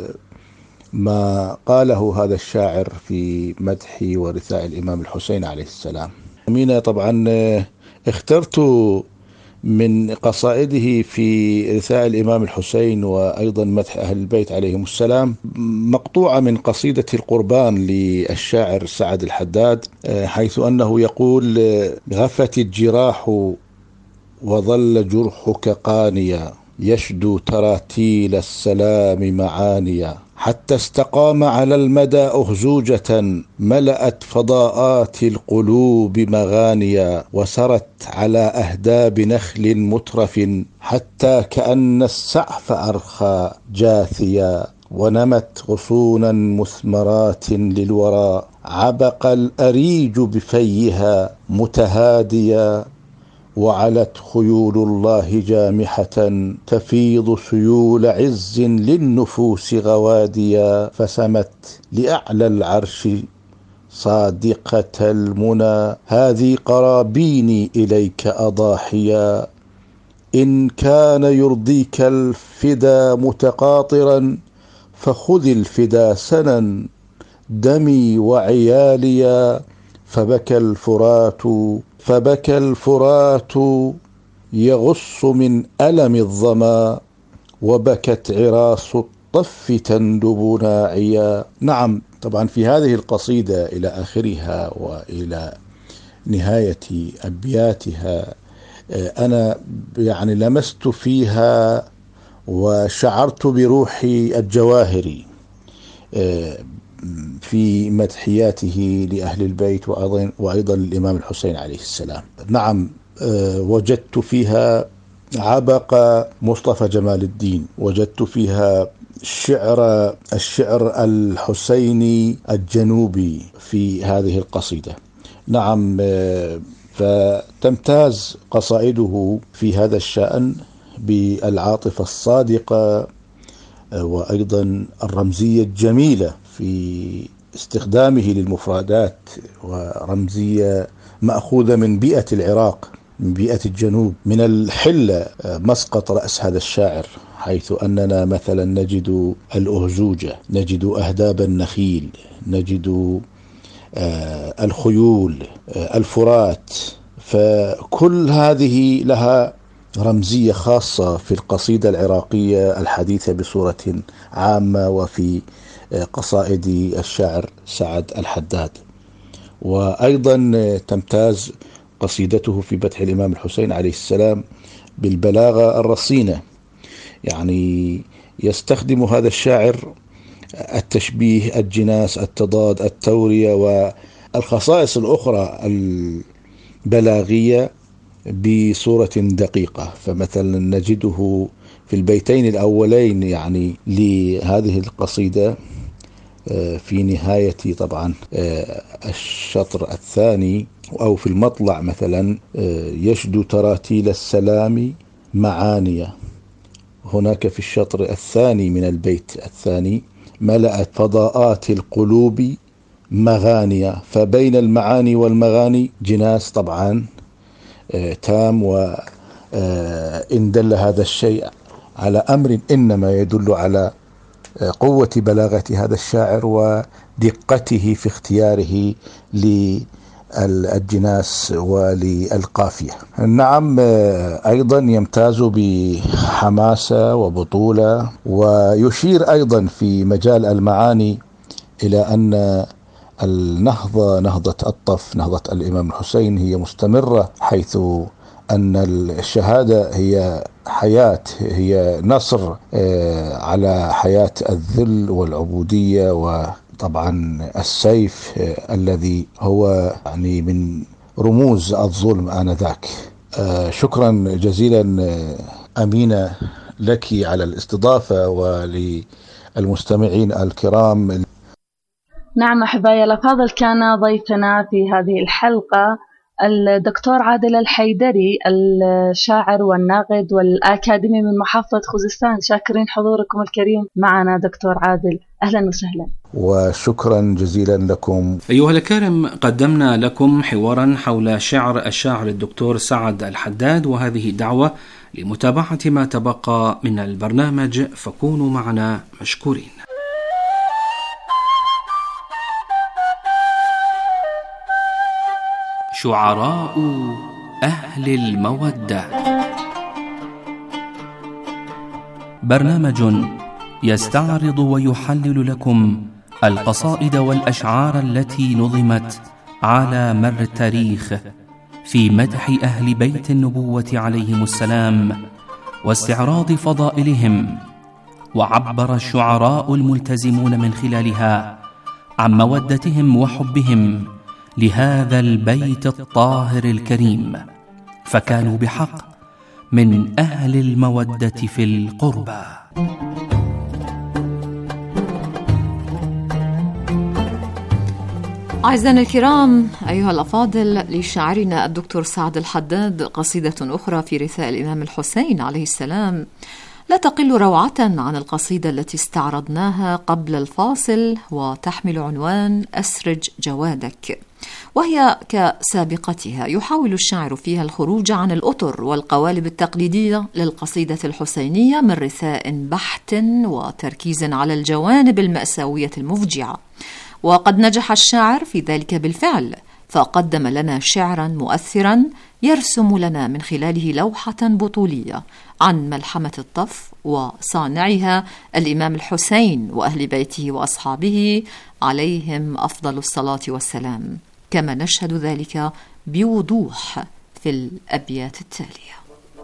Speaker 11: ما قاله هذا الشاعر في مدح ورثاء الإمام الحسين عليه السلام. أمينة طبعا اخترت من قصائده في رثاء الإمام الحسين وأيضا مدح أهل البيت عليهم السلام مقطوعة من قصيدة القربان للشاعر سعد الحداد، حيث أنه يقول: غفت الجراح وظل جرحك قانيا، يشدو تراتيل السلام معانيا، حتى استقام على المدى أهزوجة، ملأت فضاءات القلوب مغانيا، وسرت على أهداب نخل مترف، حتى كأن السعف أرخى جاثيا، ونمت غصونا مثمرات للورى، عبق الأريج بفيها متهاديا، وعلت خيول الله جامحة، تفيض سيول عز للنفوس غواديا، فسمت لأعلى العرش صادقة المنى، هذه قرابيني إليك أضاحيا، إن كان يرضيك الفدا متقاطرا، فخذ الفدا سنا دمي وعياليا، فبكى الفرات فبكى الفرات يغص من ألم الظما، وبكت عراس الطف تندب ناعيا. نعم طبعا في هذه القصيدة إلى آخرها وإلى نهاية أبياتها أنا يعني لمست فيها وشعرت بروحي الجواهري في مدحياته لأهل البيت وأيضا للإمام الحسين عليه السلام. نعم وجدت فيها عبق مصطفى جمال الدين، وجدت فيها شعر الشعر الحسيني الجنوبي في هذه القصيدة. نعم فتمتاز قصائده في هذا الشأن بالعاطفة الصادقة وأيضا الرمزية الجميلة في استخدامه للمفردات، ورمزية مأخوذة من بيئة العراق، من بيئة الجنوب، من الحلة مسقط رأس هذا الشاعر، حيث أننا مثلا نجد الأهزوجة، نجد أهداب النخيل، نجد الخيول، الفرات، فكل هذه لها رمزية خاصة في القصيدة العراقية الحديثة بصورة عامة وفي قصائد الشاعر سعد الحداد. وأيضا تمتاز قصيدته في مدح الإمام الحسين عليه السلام بالبلاغة الرصينة، يعني يستخدم هذا الشاعر التشبيه، الجناس، التضاد، التورية والخصائص الأخرى البلاغية بصورة دقيقة. فمثلا نجده في البيتين الأولين يعني لهذه القصيدة في نهاية طبعا الشطر الثاني أو في المطلع مثلا يشدو تراتيل السلام معانية. هناك في الشطر الثاني من البيت الثاني ملأت فضاءات القلوب مغانية، فبين المعاني والمغاني جناس طبعا تام. وإن دل هذا الشيء على أمر إنما يدل على قوة بلاغة هذا الشاعر ودقته في اختياره للجناس وللقافية. نعم أيضا يمتاز بحماسة وبطولة، ويشير أيضا في مجال المعاني إلى أن النهضة، نهضة الطف، نهضة الإمام الحسين هي مستمرة، حيث أن الشهادة هي حياة، هي نصر على حياة الذل والعبودية، وطبعا السيف الذي هو يعني من رموز الظلم آنذاك. شكرا جزيلا أمينة لك على الاستضافة وللمستمعين الكرام.
Speaker 10: نعم أحبائي الأفاضل، كان ضيفنا في هذه الحلقة الدكتور عادل الحيدري، الشاعر والناقد والأكاديمي من محافظة خوزستان. شاكرين حضوركم الكريم معنا دكتور عادل، أهلا وسهلا.
Speaker 11: وشكرا جزيلا لكم.
Speaker 9: أيها الكرام، قدمنا لكم حوارا حول شعر الشاعر الدكتور سعد الحداد، وهذه دعوة لمتابعة ما تبقى من البرنامج، فكونوا معنا مشكورين. شعراء أهل المودة، برنامج يستعرض ويحلل لكم القصائد والأشعار التي نظمت على مر التاريخ في مدح أهل بيت النبوة عليهم السلام واستعراض فضائلهم. وعبر الشعراء الملتزمون من خلالها عن مودتهم وحبهم لهذا البيت الطاهر الكريم، فكانوا بحق من أهل المودة في القربى.
Speaker 8: أعزائنا الكرام، أيها الأفاضل، لشاعرنا الدكتور سعد الحداد قصيدة أخرى في رثاء الإمام الحسين عليه السلام لا تقل روعة عن القصيدة التي استعرضناها قبل الفاصل، وتحمل عنوان أسرج جوادك، وهي كسابقتها يحاول الشاعر فيها الخروج عن الأطر والقوالب التقليدية للقصيدة الحسينية من رثاء بحت وتركيز على الجوانب المأساوية المفجعة. وقد نجح الشاعر في ذلك بالفعل، فقدم لنا شعرا مؤثرا يرسم لنا من خلاله لوحة بطولية عن ملحمة الطف وصانعها الإمام الحسين وأهل بيته وأصحابه عليهم أفضل الصلاة والسلام، كما نشهد ذلك بوضوح في الأبيات التالية.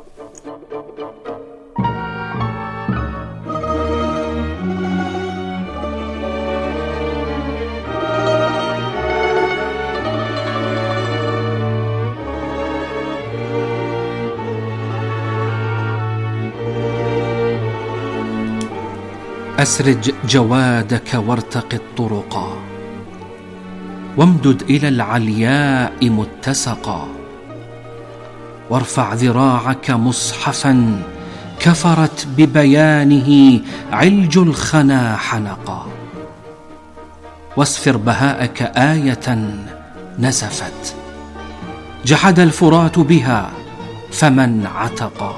Speaker 9: أسرج جوادك وارتق الطرقا، وامدد إلى العلياء متسقا، وارفع ذراعك مصحفا كفرت ببيانه علج الخنا حنقا، واسفر بهاءك آية نزفت جحد الفرات بها فمن عتقا،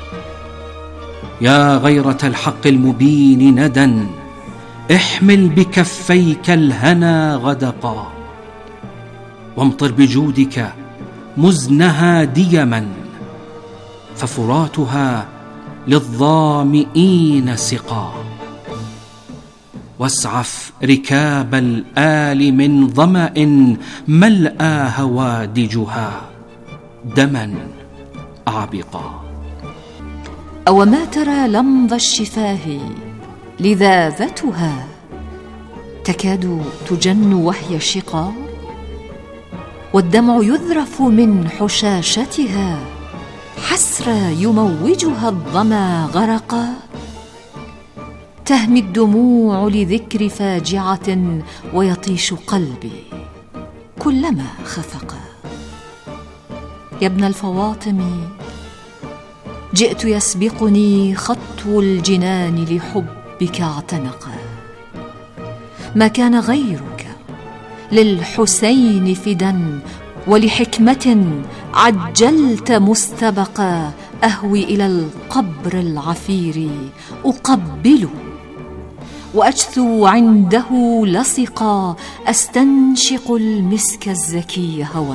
Speaker 9: يا غيرة الحق المبين ندى احمل بكفيك الهنا غدقا، وامطر بجودك مزنها ديما ففراتها للظامئين سقا، واسعف ركاب الآل من ظمأ ملأى هوادجها دما عبقا،
Speaker 8: أوما ترى لمض الشفاه لذاذتها تكاد تجن وهي شقا، والدمع يذرف من حشاشتها حسرى يموجها الظما غرقا، تهمي الدموع لذكر فاجعة ويطيش قلبي كلما خفقا، يا ابن الفواطم جئت يسبقني خطو الجنان لحبك اعتنقا، ما كان غيرك للحسين فدا ولحكمة عجلت مستبقا، أهوي إلى القبر العفير أقبله وأجثو عنده لصقا، أستنشق المسك الزكي هوى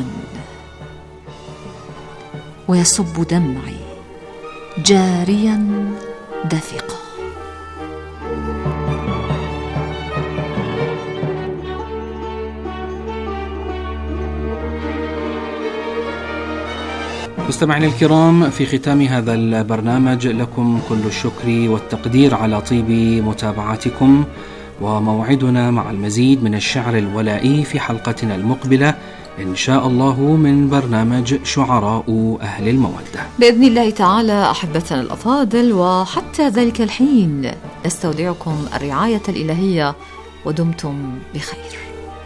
Speaker 8: ويصب دمعي جاريا دفقا.
Speaker 9: مستمعينا الكرام، في ختام هذا البرنامج لكم كل الشكر والتقدير على طيب متابعتكم، وموعدنا مع المزيد من الشعر الولائي في حلقتنا المقبلة إن شاء الله من برنامج شعراء أهل المودة
Speaker 8: بإذن الله تعالى. أحبتنا الأفاضل، وحتى ذلك الحين نستودعكم الرعاية الإلهية ودمتم بخير.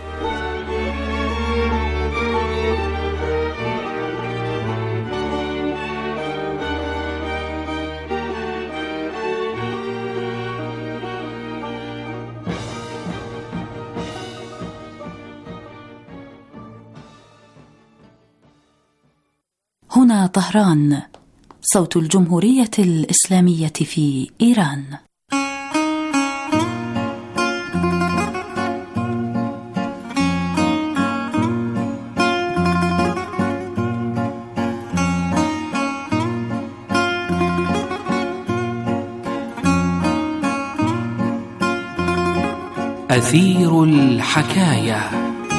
Speaker 12: هنا طهران، صوت الجمهورية الإسلامية في إيران.
Speaker 9: أثير الحكاية.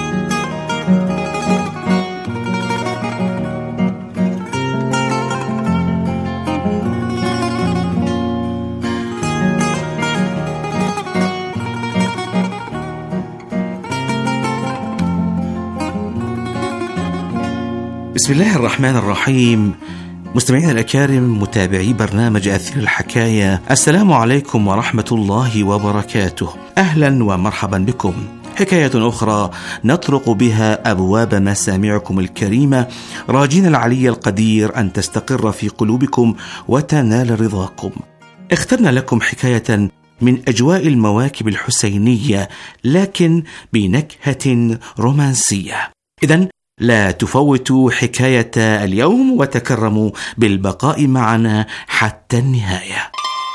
Speaker 13: بسم الله الرحمن الرحيم. مستمعينا الأكارم، متابعي برنامج أثير الحكاية، السلام عليكم ورحمة الله وبركاته. أهلا ومرحبا بكم. حكاية أخرى نطرق بها أبواب مسامعكم الكريمة، راجين العلي القدير أن تستقر في قلوبكم وتنال رضاكم. اخترنا لكم حكاية من أجواء المواكب الحسينية، لكن بنكهة رومانسية. إذن لا تفوتوا حكاية اليوم، وتكرموا بالبقاء معنا حتى النهاية.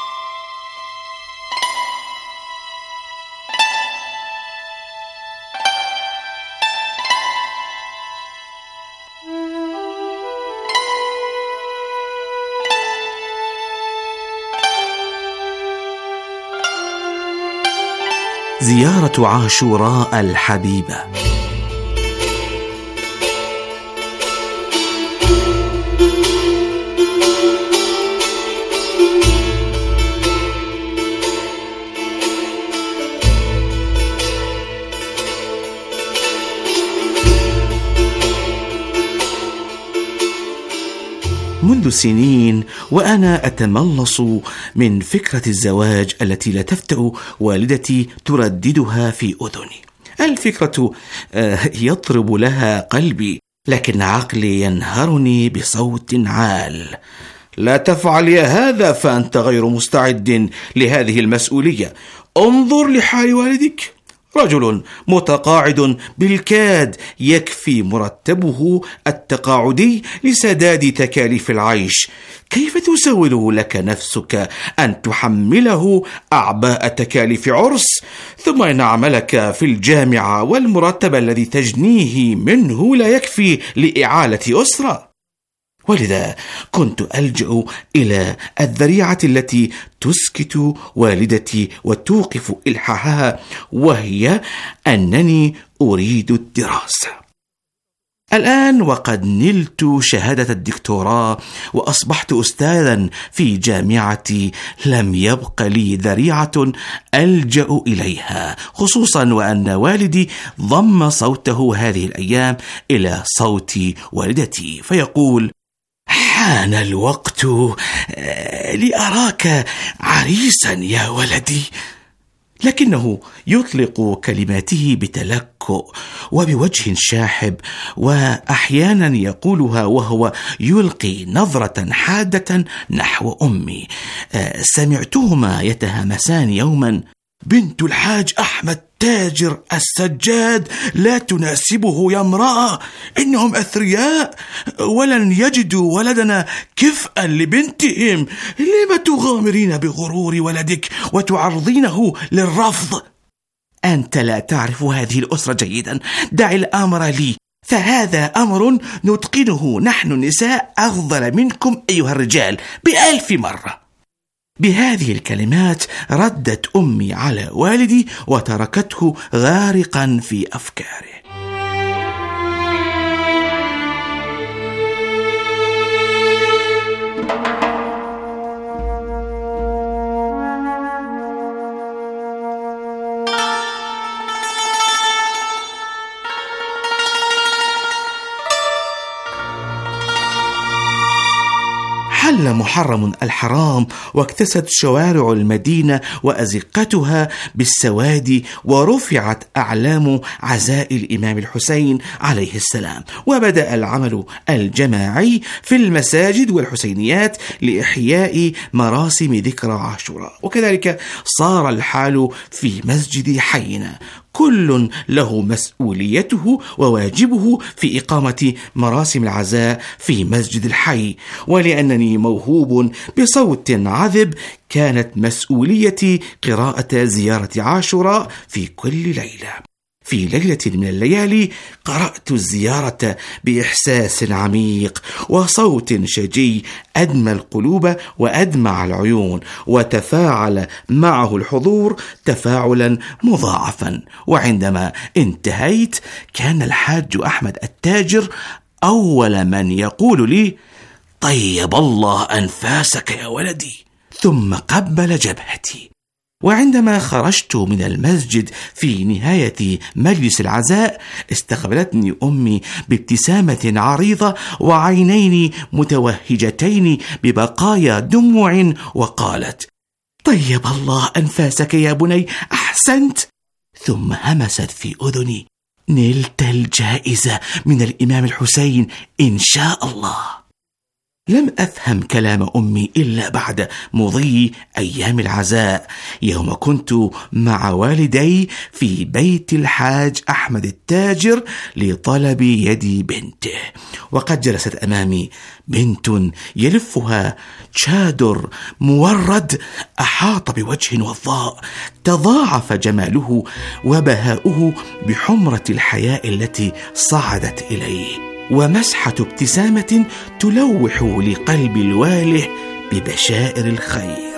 Speaker 13: زيارة عاشوراء الحبيبة. منذ سنين وأنا أتملص من فكرة الزواج التي لا تفتأ والدتي ترددها في أذني. الفكرة يطرب لها قلبي، لكن عقلي ينهرني بصوت عال: لا تفعل يا هذا، فأنت غير مستعد لهذه المسؤولية. انظر لحال والدك، رجل متقاعد بالكاد، يكفي مرتبه التقاعدي لسداد تكاليف العيش. كيف تسول لك نفسك أن تحمله أعباء تكاليف عرس، ثم إن عملك في الجامعة والمرتب الذي تجنيه منه لا يكفي لإعالة أسرة؟ ولذا كنت ألجأ إلى الذريعة التي تسكت والدتي وتوقف إلحاحها، وهي أنني أريد الدراسة. الآن وقد نلت شهادة الدكتوراه وأصبحت أستاذا في جامعتي، لم يبق لي ذريعة ألجأ إليها، خصوصا وأن والدي ضم صوته هذه الأيام إلى صوت والدتي فيقول: حان الوقت لأراك عريسا يا ولدي. لكنه يطلق كلماته بتلكؤ وبوجه شاحب، وأحيانا يقولها وهو يلقي نظرة حادة نحو أمي. سمعتهما يتهامسان يوما: بنت الحاج أحمد تاجر السجاد لا تناسبه يا امرأة، إنهم أثرياء ولن يجدوا ولدنا كفءا لبنتهم. لما تغامرين بغرور ولدك وتعرضينه للرفض؟ أنت لا تعرف هذه الأسرة جيدا، دع الأمر لي، فهذا أمر نتقنه نحن النساء أفضل منكم أيها الرجال بألف مرة. بهذه الكلمات ردت أمي على والدي وتركته غارقا في أفكاره. حل محرم الحرام، واكتست شوارع المدينة وأزقتها بالسواد، ورفعت أعلام عزاء الإمام الحسين عليه السلام، وبدأ العمل الجماعي في المساجد والحسينيات لإحياء مراسم ذكرى عاشوراء. وكذلك صار الحال في مسجد حينا، كل له مسؤوليته وواجبه في إقامة مراسم العزاء في مسجد الحي. ولأنني موهوب بصوت عذب، كانت مسؤوليتي قراءة زيارة عاشوراء في كل ليلة. في ليلة من الليالي قرأت الزيارة بإحساس عميق وصوت شجي أدمى القلوب وأدمع العيون، وتفاعل معه الحضور تفاعلا مضاعفا. وعندما انتهيت كان الحاج أحمد التاجر أول من يقول لي: طيب الله أنفاسك يا ولدي، ثم قبل جبهتي. وعندما خرجت من المسجد في نهاية مجلس العزاء، استقبلتني أمي بابتسامة عريضة وعينين متوهجتين ببقايا دموع، وقالت: طيب الله أنفاسك يا بني، أحسنت. ثم همست في أذني: نلت الجائزة من الإمام الحسين إن شاء الله. لم أفهم كلام أمي إلا بعد مضي أيام العزاء، يوم كنت مع والدي في بيت الحاج أحمد التاجر لطلب يد بنته، وقد جلست أمامي بنت يلفها شادر مورد أحاط بوجه وضاء، تضاعف جماله وبهاؤه بحمرة الحياء التي صعدت إليه، ومسحة ابتسامة تلوح لقلب الواله ببشائر الخير.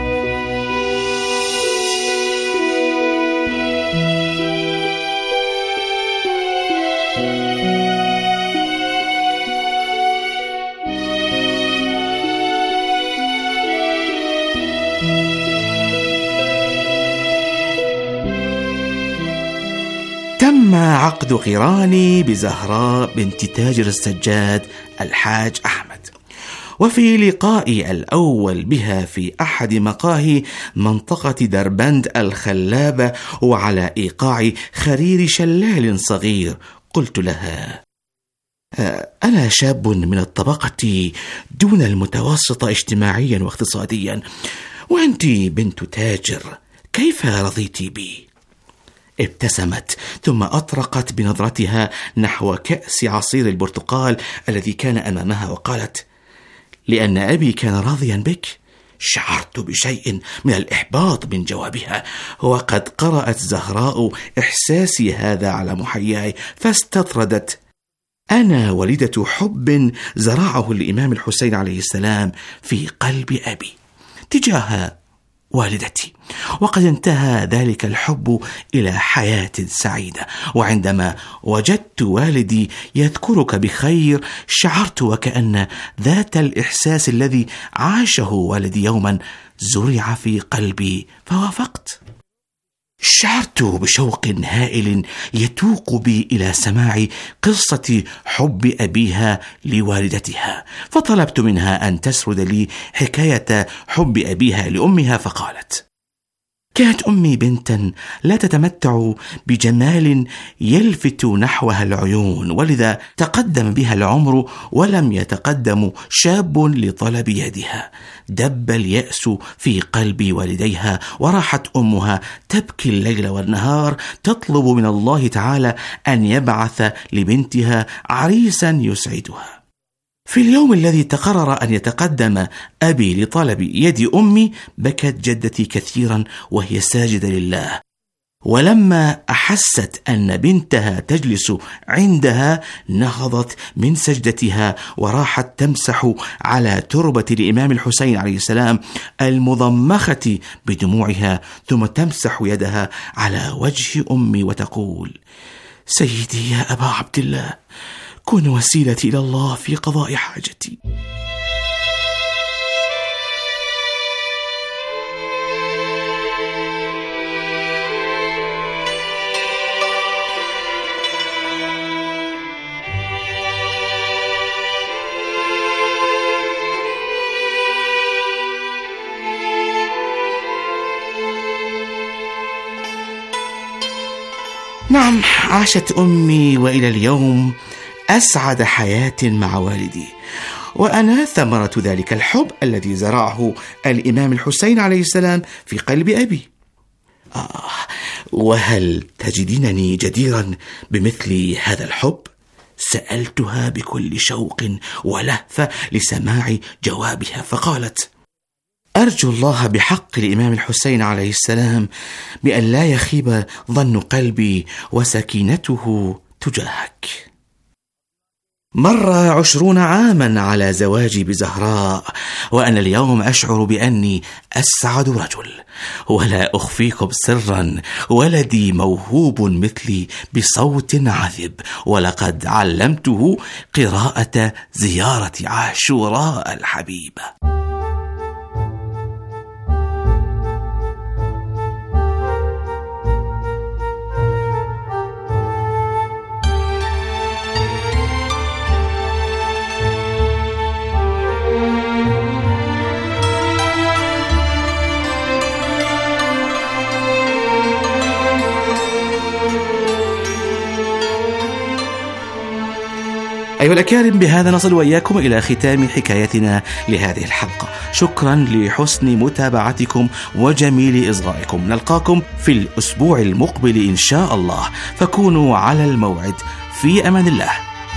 Speaker 13: تم عقد قراني بزهراء بنت تاجر السجاد الحاج أحمد، وفي لقائي الأول بها في أحد مقاهي منطقة دربند الخلابة وعلى إيقاع خرير شلال صغير، قلت لها: أنا شاب من الطبقة دون المتوسط اجتماعيا واقتصاديا، وأنت بنت تاجر، كيف رضيت بي؟ ابتسمت ثم أطرقت بنظرتها نحو كأس عصير البرتقال الذي كان أمامها، وقالت: لأن أبي كان راضيا بك. شعرت بشيء من الإحباط من جوابها، وقد قرأت زهراء إحساسي هذا على محياي، فاستطردت: أنا وليدة حب زرعه الإمام الحسين عليه السلام في قلب أبي تجاه والدتي، وقد انتهى ذلك الحب إلى حياة سعيدة. وعندما وجدت والدي يذكرك بخير، شعرت وكأن ذات الإحساس الذي عاشه والدي يوما زرع في قلبي، فوافقت. شعرت بشوق هائل يتوق بي إلى سماع قصة حب أبيها لوالدتها، فطلبت منها أن تسرد لي حكاية حب أبيها لأمها، فقالت: كانت أمي بنتا لا تتمتع بجمال يلفت نحوها العيون، ولذا تقدم بها العمر ولم يتقدم شاب لطلب يدها. دب اليأس في قلب والديها، وراحت أمها تبكي الليل والنهار تطلب من الله تعالى أن يبعث لبنتها عريسا يسعدها. في اليوم الذي تقرر أن يتقدم أبي لطلب يد أمي، بكت جدتي كثيرا وهي ساجدة لله، ولما أحست أن بنتها تجلس عندها نهضت من سجدتها وراحت تمسح على تربة الإمام الحسين عليه السلام المضمخة بدموعها، ثم تمسح يدها على وجه أمي وتقول: سيدي يا أبا عبد الله، كن وسيلتي إلى الله في قضاء حاجتي. نعم، عاشت أمي وإلى اليوم أسعد حياة مع والدي، وأنا ثمرة ذلك الحب الذي زرعه الإمام الحسين عليه السلام في قلب أبي. آه، وهل تجدينني جديرا بمثل هذا الحب؟ سألتها بكل شوق ولهفة لسماع جوابها، فقالت: أرجو الله بحق الإمام الحسين عليه السلام بأن لا يخيب ظن قلبي وسكينته تجاهك. مر عشرون عاما على زواجي بزهراء، وأنا اليوم أشعر بأني أسعد رجل، ولا أخفيكم سرا، ولدي موهوب مثلي بصوت عذب، ولقد علمته قراءة زيارة عاشوراء الحبيبة. أيها الأكارم، بهذا نصل وإياكم إلى ختام حكايتنا لهذه الحلقة. شكرا لحسن متابعتكم وجميل إصغائكم. نلقاكم في الأسبوع المقبل إن شاء الله، فكونوا على الموعد. في أمان الله.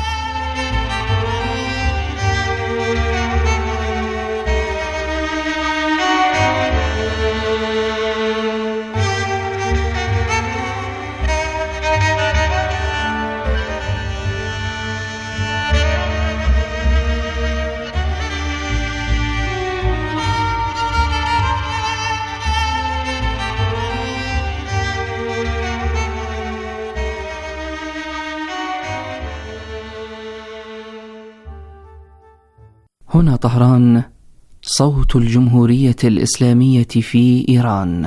Speaker 14: هنا طهران، صوت الجمهورية الإسلامية في إيران.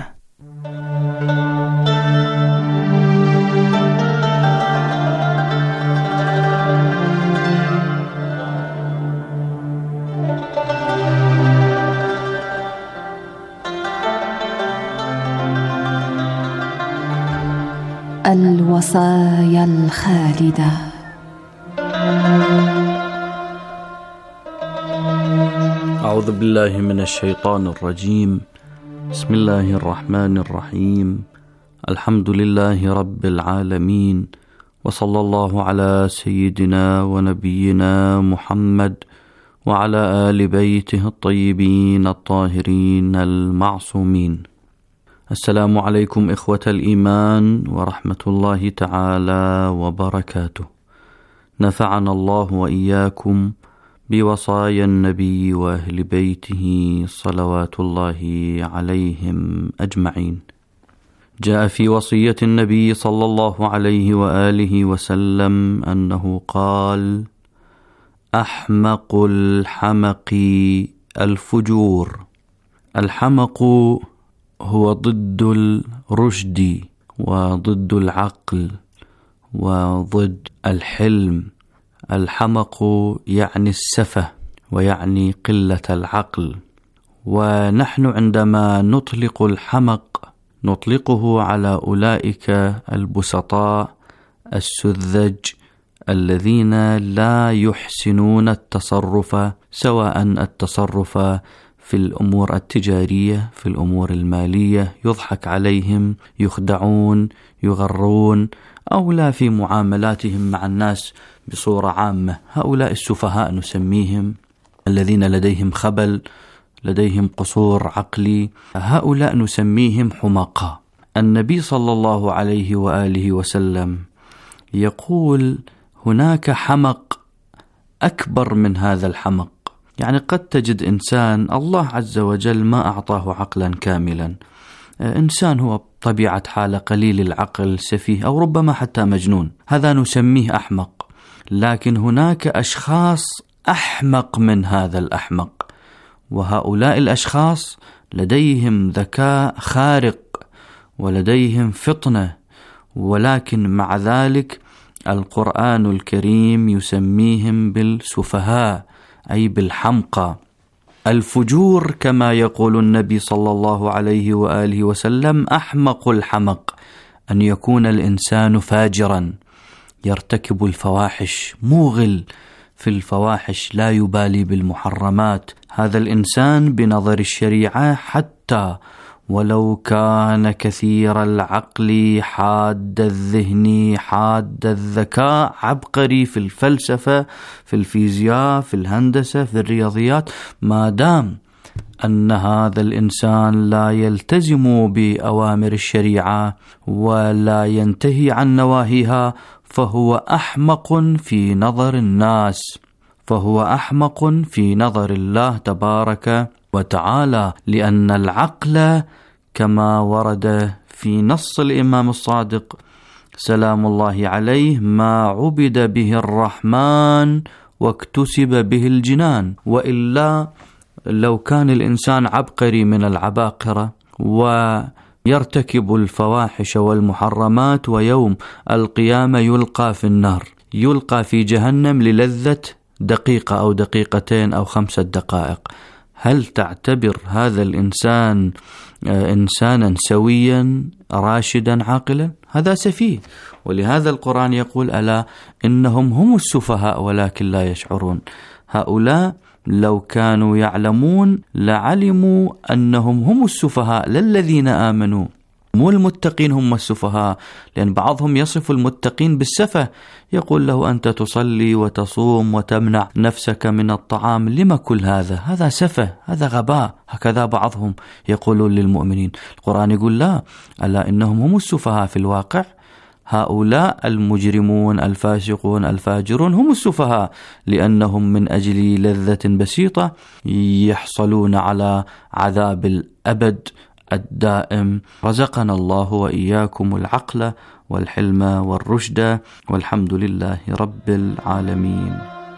Speaker 12: الوصايا الخالدة.
Speaker 15: أعوذ بالله من الشيطان الرجيم. بسم الله الرحمن الرحيم. الحمد لله رب العالمين، وصلى الله على سيدنا ونبينا محمد وعلى آل بيته الطيبين الطاهرين المعصومين. السلام عليكم إخوة الإيمان ورحمة الله تعالى وبركاته. نفعنا الله وإياكم بوصايا النبي وأهل بيته صلوات الله عليهم أجمعين. جاء في وصية النبي صلى الله عليه وآله وسلم أنه قال: أحمق الحمق الفجور. الحمق هو ضد الرشد وضد العقل وضد الحلم. الحمق يعني السفه ويعني قلة العقل، ونحن عندما نطلق الحمق نطلقه على أولئك البسطاء السذج الذين لا يحسنون التصرف، سواء التصرف في الأمور التجارية، في الأمور المالية، يضحك عليهم، يخدعون، يغرون، أو لا في معاملاتهم مع الناس بصورة عامة. هؤلاء السفهاء نسميهم، الذين لديهم خبل، لديهم قصور عقلي، هؤلاء نسميهم حمقاء. النبي صلى الله عليه وآله وسلم يقول هناك حمق أكبر من هذا الحمق. يعني قد تجد إنسان الله عز وجل ما أعطاه عقلا كاملا، إنسان هو بطبيعة حاله قليل العقل، سفيه، أو ربما حتى مجنون، هذا نسميه أحمق. لكن هناك أشخاص أحمق من هذا الأحمق، وهؤلاء الأشخاص لديهم ذكاء خارق ولديهم فطنة، ولكن مع ذلك القرآن الكريم يسميهم بالسفهاء، أي بالحمقى. الفجور كما يقول النبي صلى الله عليه وآله وسلم أحمق الحمق، أن يكون الإنسان فاجرا يرتكب الفواحش، موغل في الفواحش، لا يبالي بالمحرمات. هذا الإنسان بنظر الشريعة حتى ولو كان كثير العقل حاد الذهن حاد الذكاء، عبقري في الفلسفة في الفيزياء في الهندسة في الرياضيات، ما دام أن هذا الإنسان لا يلتزم بأوامر الشريعة ولا ينتهي عن نواهيها فهو أحمق في نظر الناس، فهو أحمق في نظر الله تبارك وتعالى، لأن العقل كما ورد في نص الإمام الصادق سلام الله عليه ما عبد به الرحمن واكتسب به الجنان. وإلا لو كان الإنسان عبقري من العباقرة ويرتكب الفواحش والمحرمات ويوم القيامة يلقى في النار، يلقى في جهنم للذة دقيقة أو دقيقتين أو خمسة دقائق، هل تعتبر هذا الإنسان إنسانا سويا راشدا عاقلا؟ هذا سفيه. ولهذا القرآن يقول ألا إنهم هم السفهاء ولكن لا يشعرون. هؤلاء لو كانوا يعلمون لعلموا أنهم هم السفهاء لا الذين آمنوا، مو المتقين هم السفهاء، لأن بعضهم يصف المتقين بالسفه، يقول له أنت تصلي وتصوم وتمنع نفسك من الطعام، لما كل هذا؟ هذا سفه، هذا غباء، هكذا بعضهم يقولون للمؤمنين. القرآن يقول لا، ألا إنهم هم السفهاء في الواقع، هؤلاء المجرمون الفاسقون الفاجرون هم السفهاء، لأنهم من أجل لذة بسيطة يحصلون على عذاب الأبد الدائم. رزقنا الله وإياكم العقل والحلم والرشد، والحمد لله رب العالمين.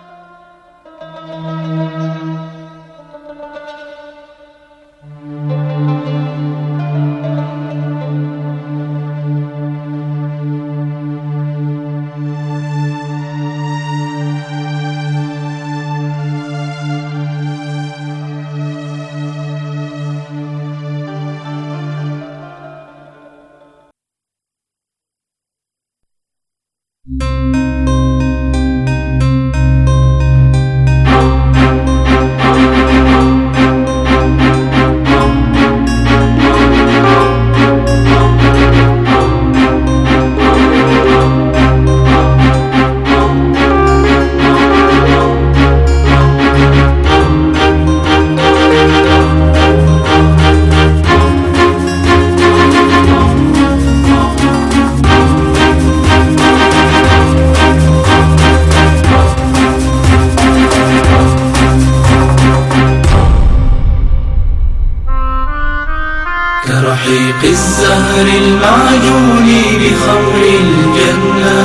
Speaker 16: كرحيق الزهر المعجون بخمر الجنة،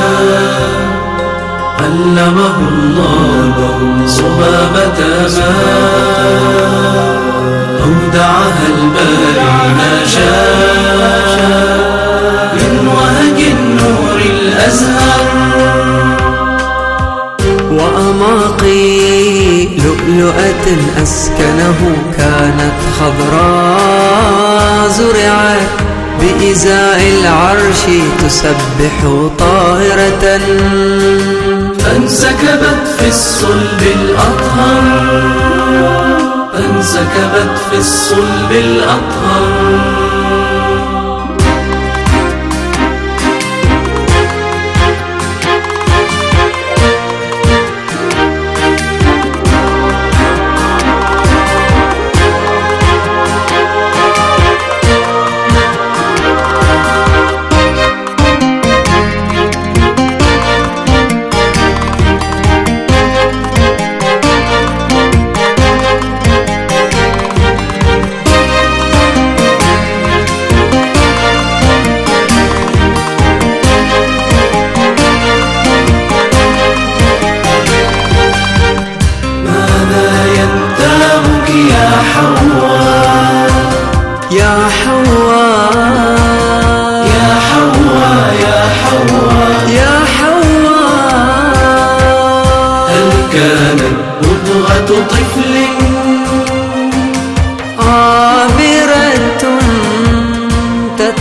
Speaker 16: علمه الله صبابة ماء، أودعها الباري ما شاء من وهج النور الأزهر.
Speaker 17: وأماقي لؤلؤة أسكنه كانت خضراء، زرعت بإزاء العرش تسبح طاهرة،
Speaker 16: فانسكبت في الصلب الأطهر، فانسكبت في الصلب الأطهر.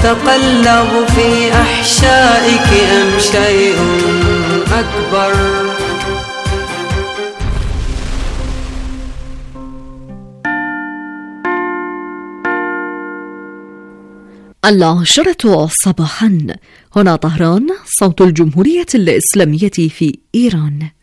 Speaker 17: يتقلب في أحشائك أم شيء أكبر؟
Speaker 1: العاشرة صباحا. هنا طهران، صوت الجمهورية الإسلامية في إيران.